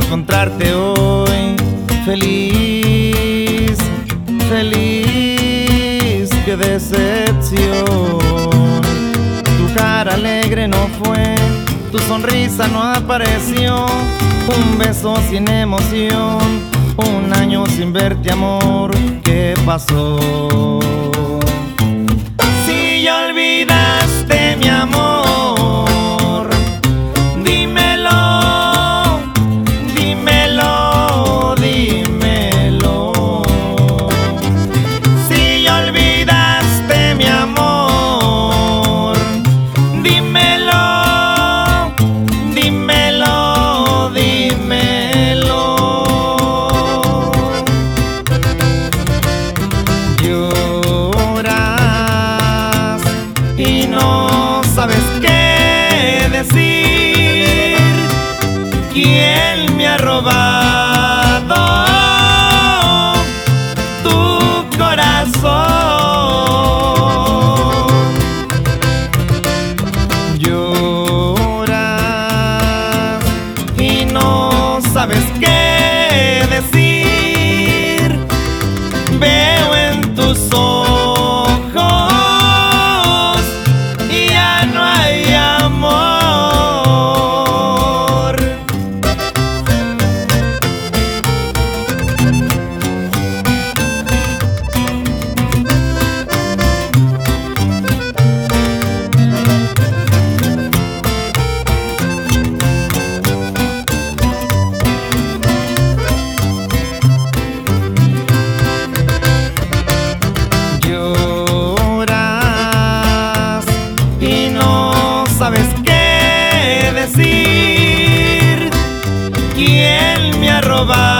encontrarte hoy feliz, feliz, qué decepción. Tu cara alegre no fue, tu sonrisa no apareció, un beso sin emoción, un año sin verte amor, ¿qué pasó? Si ya olvidaste mi amor, dímelo, dímelo, dímelo. Si ya olvidaste mi amor, dímelo, dímelo, dímelo. Lloras y no sabes qué decir. ¿Quién me ha robado tu corazón? Lloras y no sabes qué decir. Veo en tus ojos y ya no hay amor. Lloras y no sabes qué decir. ¿Quién me ha robado